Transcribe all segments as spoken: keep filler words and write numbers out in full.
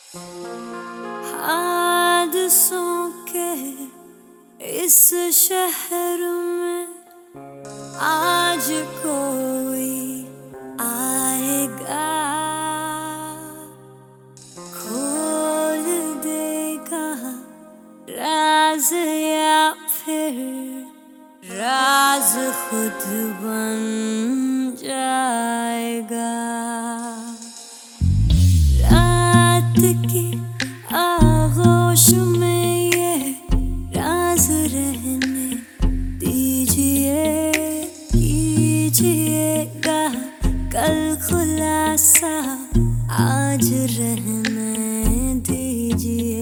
हादसों के इस शहर में आज कोई आएगा, खोल देगा राज या फिर राज खुद बन जाएगा। रात की आगोश में ये राज रहने दीजिए, कीजिएगा कल खुलासा आज रहने दीजिए।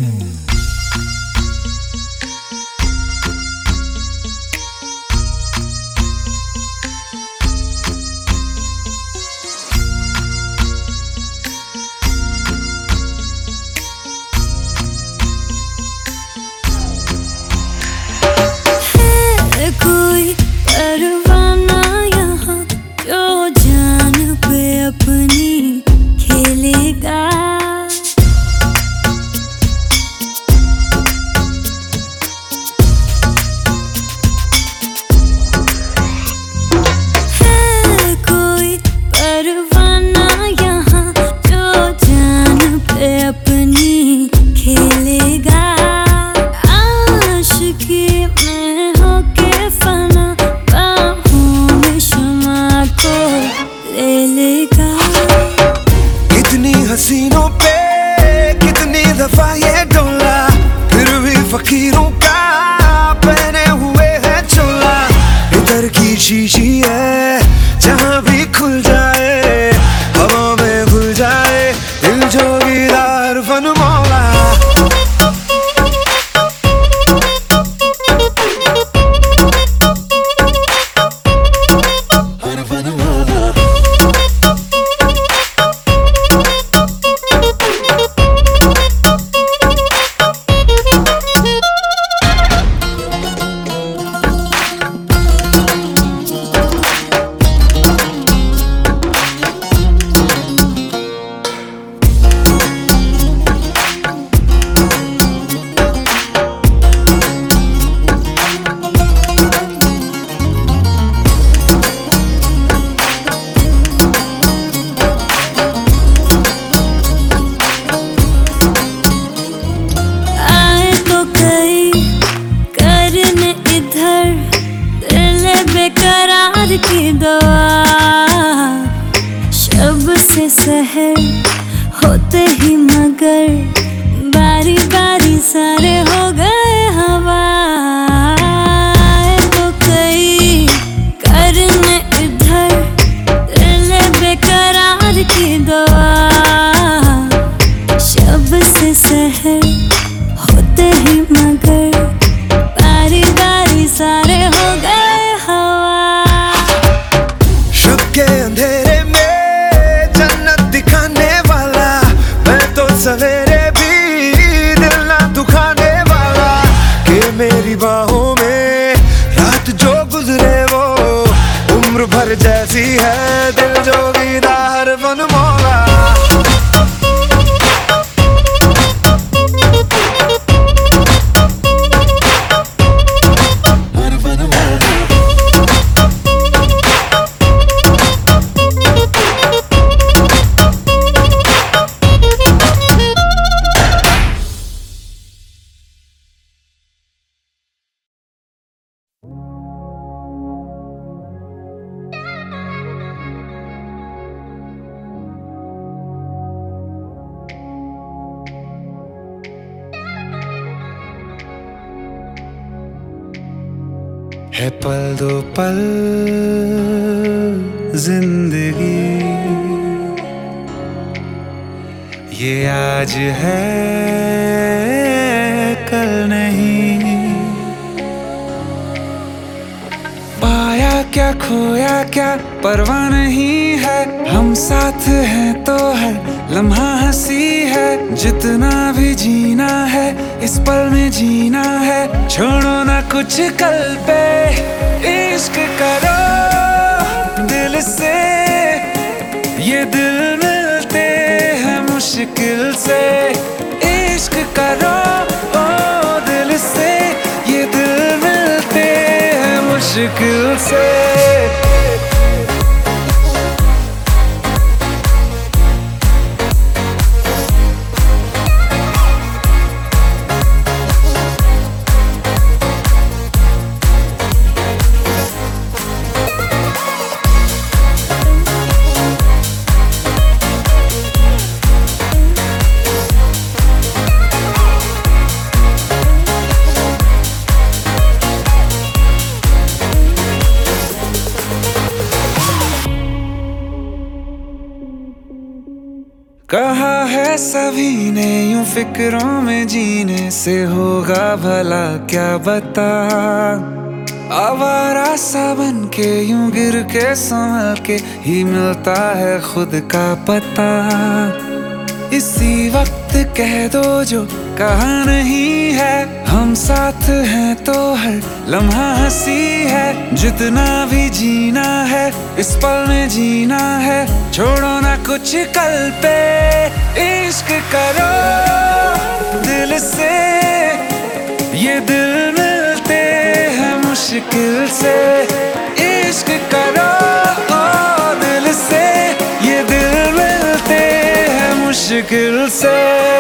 कोई परवाना यहाँ जो जान पे अपनी खेलेगा, है कोई परवाना यहाँ जो जान पे अपनी खेलेगा। आशिकी में होके फना बाहों में शमा को ले लेगा। कितनी हसीनों पे कितनी दफा ये डोला, फिर भी फकीरों का पहने हुए है चोला। इधर की शीशी है जहाँ भी खुल जाए, हवा में घुल जाए दिल जोगीदार फन मौला। बेकरार की दुआ शब से सहर होते ही मगर बारी बारी सारे हो गए हवा। तो कई करने इधर दिल बेकरार की दुआ शब से सहर होते ही मगर बारी बारी सारे हो गए के अंधेरे में जन्नत दिखाने वाला, मैं तो सवेरे भी दिल ना दुखाने वाला। कि मेरी बाहों में रात जो गुजरे वो उम्र भर जैसी है, दिल जोगीदार फन मौला। है पल दो पल जिंदगी, ये आज है कल नहीं। पाया क्या खोया क्या परवाह नहीं है, हम साथ हैं तो हर लम्हा हंसी है। जितना भी जीना है इस पल में जीना है, छोड़ो ना कुछ कल पे, इश्क करो दिल से। ये दिल मिलते हैं मुश्किल से। मुश्किल से। कहा है सभी ने यूं फिक्रों में जीने से होगा भला क्या बता। आवारा सा बन के यूं गिर के संभल के ही मिलता है खुद का पता। इसी वक्त कह दो जो कहा नहीं है, हम साथ हैं तो हर लम्हा हंसी है। जितना भी जीना है इस पल में जीना है, छोड़ो ना कुछ कल पे। इश्क करो दिल से, ये दिल मिलते हैं मुश्किल से। इश्क करो ओ दिल से, ये दिल मिलते हैं मुश्किल से।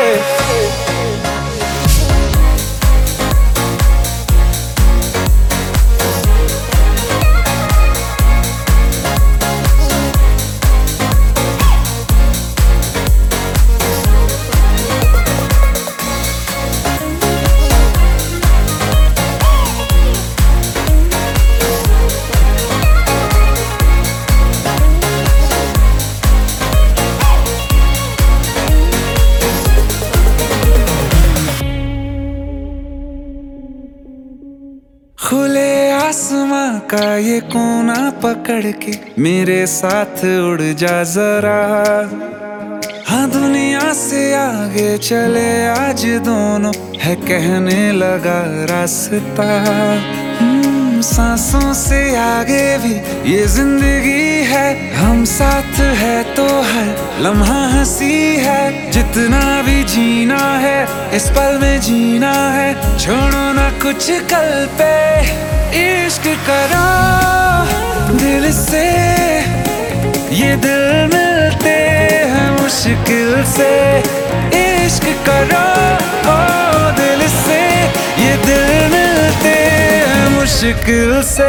खुले आसमां का ये कोना पकड़ के मेरे साथ उड़ जा जरा। हाँ दुनिया से आगे चले आज दोनों, है कहने लगा रास्ता। हम्म, सांसों से आगे भी ये जिंदगी है, हम साथ है तो हर लम्हा हंसी है। जितना भी जीना है इस पल में जीना है, छोड़ो ना कुछ कल पे। इश्क करो दिल से, ये दिल मिलते हैं मुश्किल से। इश्क करो ओ दिल से, ये दिल मिलते हैं मुश्किल से।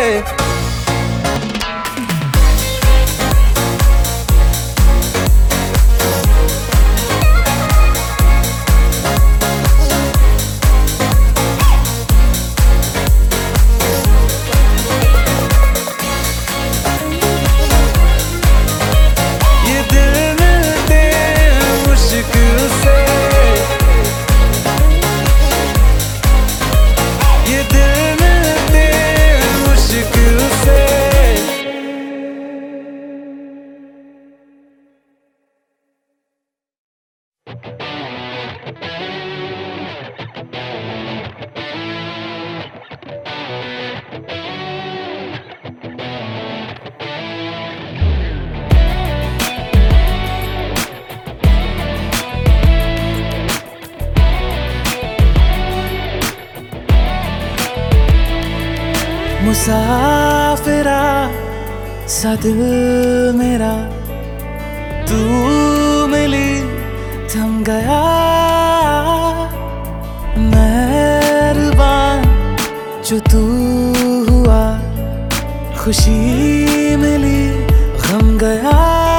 मुसाफिरा सा दिल मेरा, तू मिली थम गया। मेहरबान जो तू हुआ, खुशी मिली गम गया।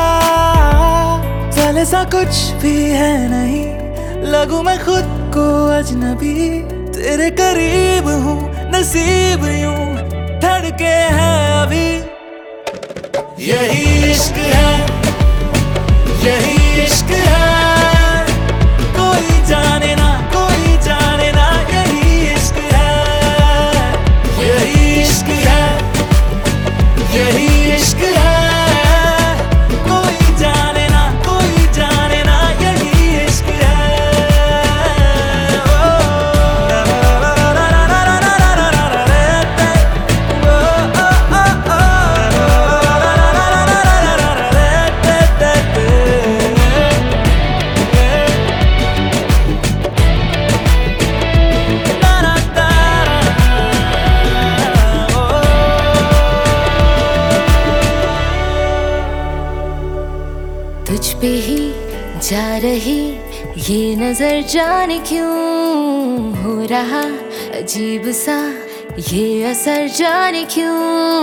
पहले सा कुछ भी है नहीं, लगूं मैं खुद को अजनबी। तेरे करीब हूँ नसीब यूं धड़के हैं अभी। यही इश्क है, यही इश्क है, कोई जाने ना कोई जाने ना। यही इश्क है, यही इश्क है, यही इश्क है, कोई जाने ना कोई जाने ना। यही इश्क है। ही जा रही ये नजर, जाने क्यों हो रहा अजीब सा ये असर, जाने क्यों।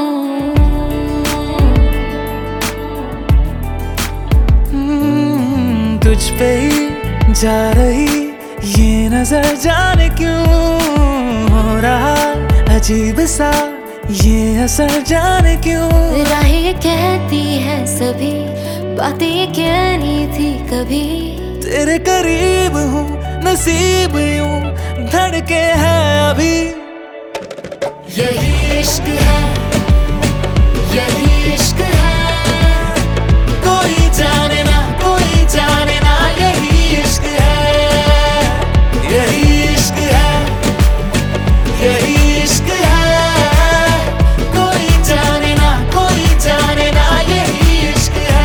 hmm, तुझ पे ही जा रही ये नजर, जाने क्यों हो रहा अजीब सा ये असर, जाने क्यों। राहें कहती है सभी बातें कहनी थी कभी, तेरे करीब हूँ नसीब यूं धड़के है अभी। यही इश्क है, यही इश्क है, कोई जाने ना कोई जाने ना, यही इश्क है, यही इश्क है, यही इश्क है, कोई जाने ना कोई जाने ना, यही इश्क है।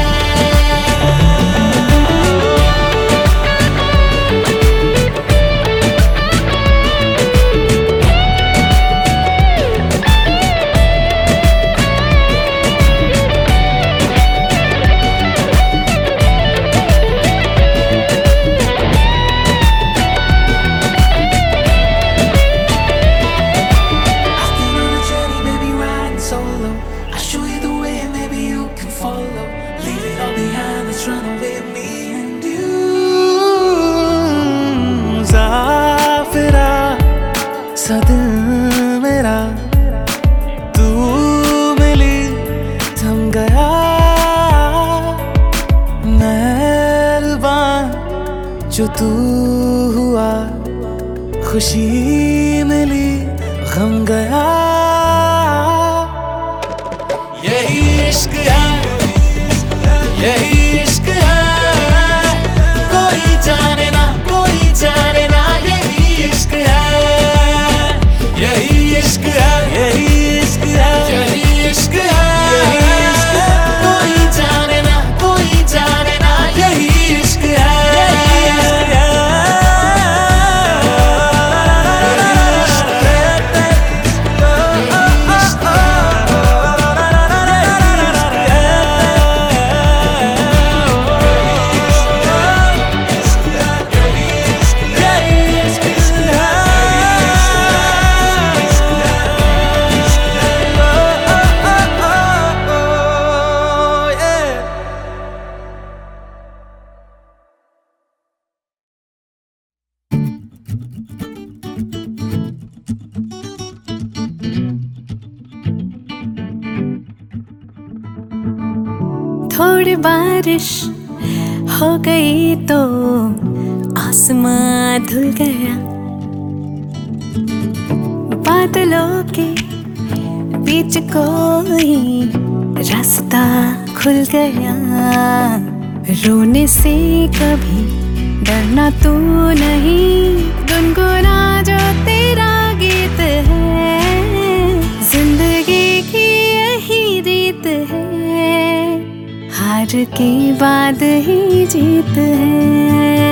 सा दिल मेरा तू मिली थम गया, मेहरबान जो तू हुआ, खुशी मिली गम गया। यही इश्क है, यही इश्क है, कोई जाने ना कोई जाने ना, यही इश्क है, यही इश्क है, यही इश्क है, यही इश्क है, यही इश्क है, कोई जाने ना कोई जाने ना, यही इश्क है, यही इश्क है। थोड़ी बारिश हो गई तो आसमां धुल गया, बादलों के बीच कोई रास्ता खुल गया। रोने से कभी डरना तू नहीं, गुनगुना जो तेरा गीत है, जिंदगी की यही रीत है, हार के बाद ही जीत है।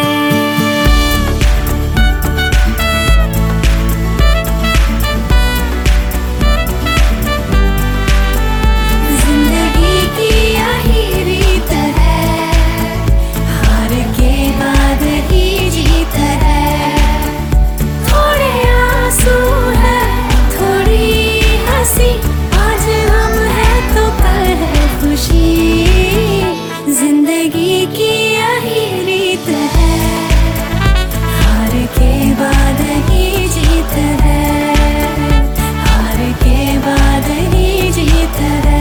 जिंदगी की यही रीत है, हार के बाद ही जीत है। थोड़े आंसू है थोड़ी हंसी, आज हम है तो कल है खुशी, जिंदगी की यही रीत है, हार के बाद ही जीत है, हार के बाद ही जीत है।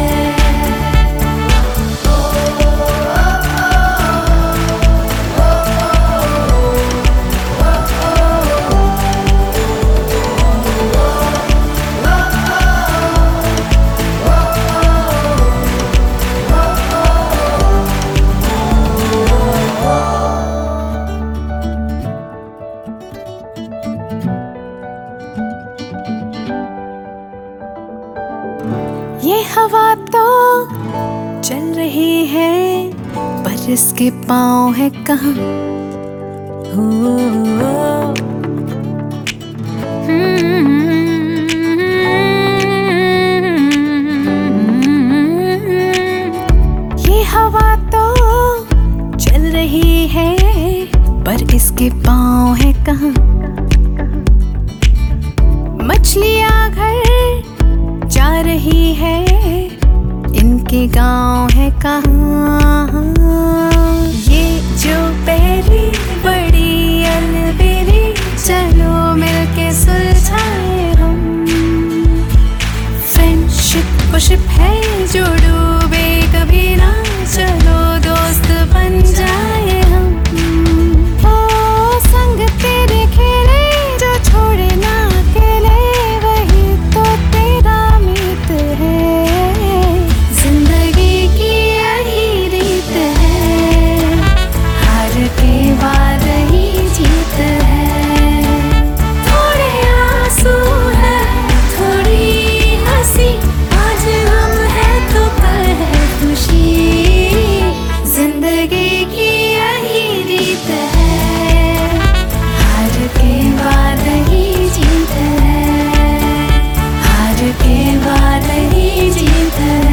ये हवा तो चल रही है पर इसके पाँव है कहाँ, हो ये हवा तो इसके पाँव है कहाँ, मछलियाँ घर जा रही है, इनके गाँव है कहाँ। ये जो पहली बड़ी अलबेली, चलो मिलके सुलझाए हम। फ्रेंडशिप शिप है जो डूबे कभी ना, चलो दोस्त बन जाए हम। ओ संग तेरे खेले जो छोड़े ना अकेले, वही तो तेरा मीत है। जिंदगी की यही रीत है, हार के बाद ही जीत है। थोड़े आंसू है थोड़ी हंसी, आज हम है तो कल है खुशी। जिंदगी की यही रीत है, हार के बाद ही जीत है, हार के बाद ही जीत है।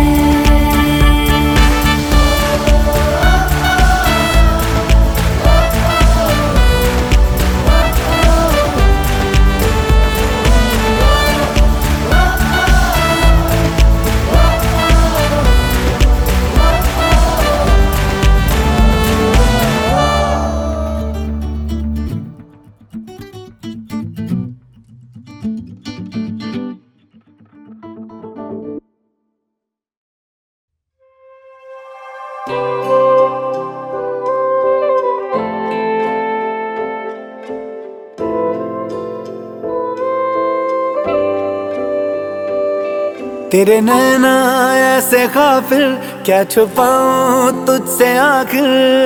तेरे नैना ऐसे काफिर, क्या छुपाऊं तुझसे आखिर।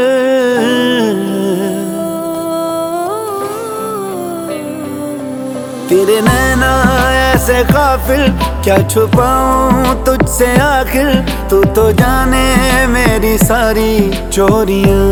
तेरे नैना ऐसे काफिर, क्या छुपाऊं तुझसे आखिर। तू तो जाने मेरी सारी चोरियां,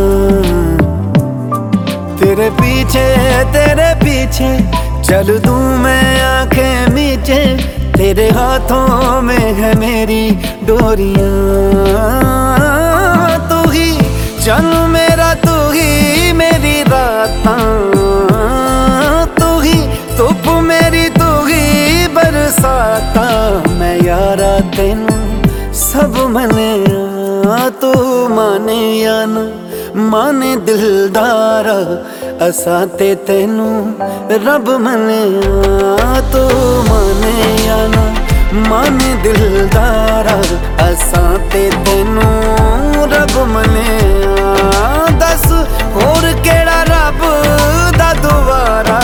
तेरे पीछे तेरे पीछे चल दूं मैं आंखें मीचे। तेरे हाथों में है मेरी डोरियां, तू ही चल मेरा, तू ही मेरी रातां। तू ही धुप मेरी, तू ही बरसाता। मैं यारा तेनू सब मने, तू माने या ना माने दिलदारा। असां ते तेनू रब मने, तू माने या ना माने दिलदारा। असां ते तेनू रब मने, दस होर केड़ा रब दा दुआरा।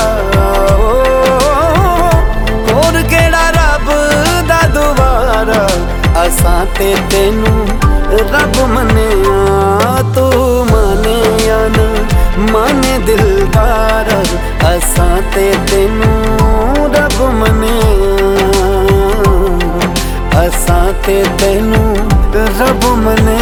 होर केड़ा रब दा दुआरा। असां ते तेनू रब मने, तू माने या ना माने दिलदारा। असां ते तेनू रब मने, असां ते तेनू रब मने।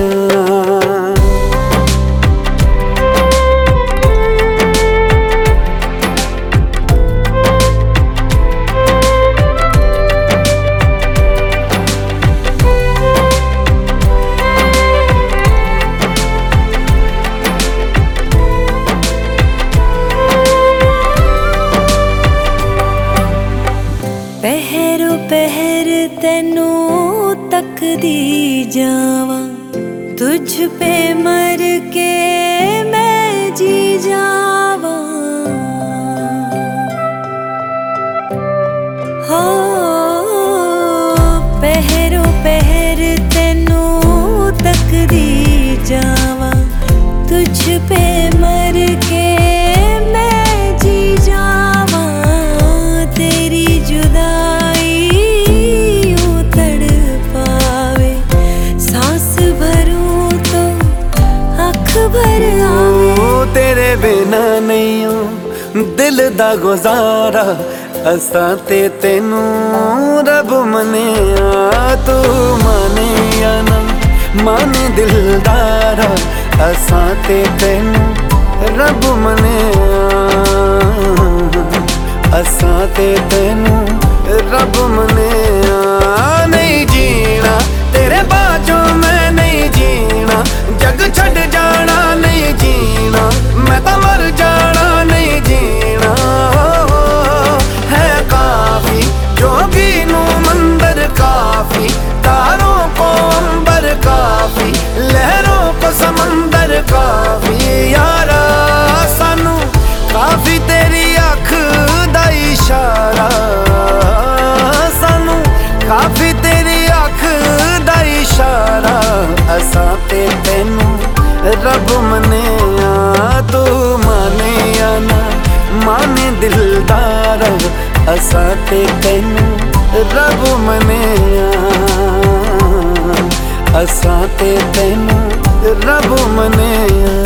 पहरो पहर तेनू तकदी जावा, तुझ पे मर के मैं जी जावा। हो पहरो पहर तेनू तकदी जावा, तुझ पे मर के मैं जी जावा। तेरी जुदाई यूं तड़पावे, सांस भरूं तो आँख भर आवे। तेरे बिना नहीं हूँ दिल दा गुजारा। असां ते तेनू रब मने, तू माने या ना माने दिलदारा। असां ते तेनू रब मने, असां ते तेनू रब मने। नहीं जीना तेरे बाजों मैं नहीं जीना, जग छड़ जाना नहीं जीना। मैं तो मर जा असां ते तैनू रब मनिया, असां ते तैनू रब मनिया,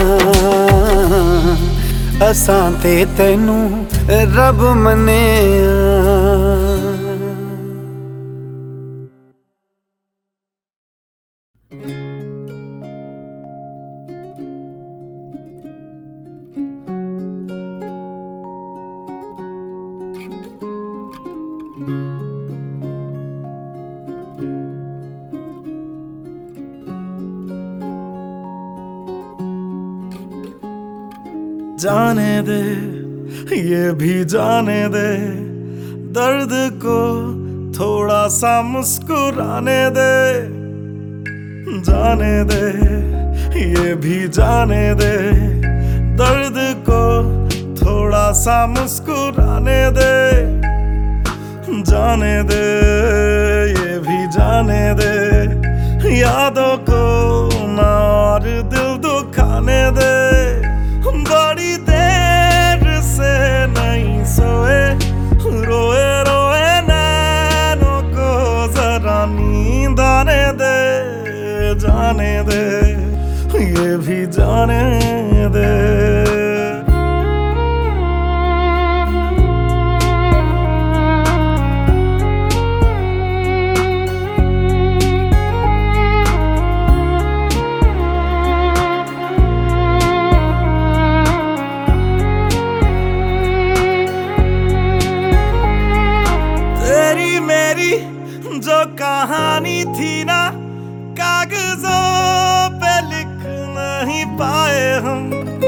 असां ते तैनू रब मनिया। जाने दे ये भी जाने दे, दर्द को थोड़ा सा मुस्कुराने दे। जाने दे ये भी जाने दे, दर्द को थोड़ा सा मुस्कुराने दे। जाने दे ये भी जाने दे, यादों को ना और दिल दुखाने दे। बड़ी देर से नहीं सोए, रोए रोए नैनों को जरा नींद आने दे। जाने दे ये भी जाने दे। जो कहानी थी ना, कागजों पे लिख नहीं पाए हम।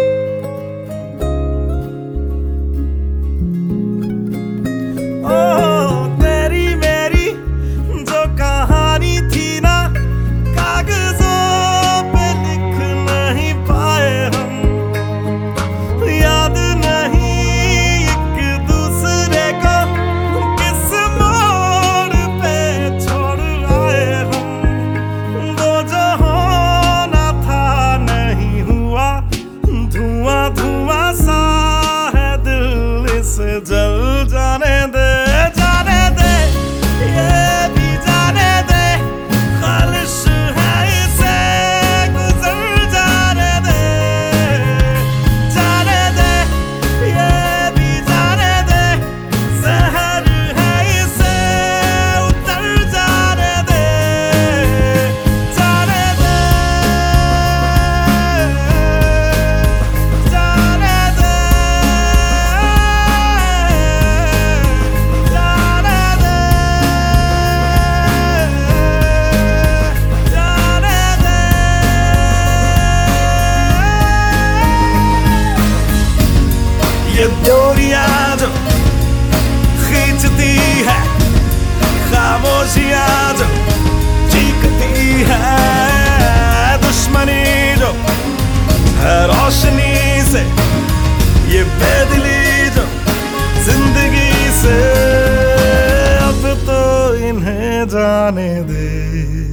ओ तेरी मेरी जो कहानी थी ना, कागजों पे लिख नहीं पाए हम। याद नहीं एक दूसरे को किस जल जाने दे। जाने दे ये भी जाने दे, खालिश है इसे गुजर जाने दे। जाने दे ये भी जाने दे, जहर है इसे उतर जाने दे। जाने दे जाने दे ये डोरियां जो खींचती है, खामोशियां जो चीखती है, दुश्मनी जो है रोशनी से, ये बेदिली जो जिंदगी से। अब तो इन्हें जाने दे।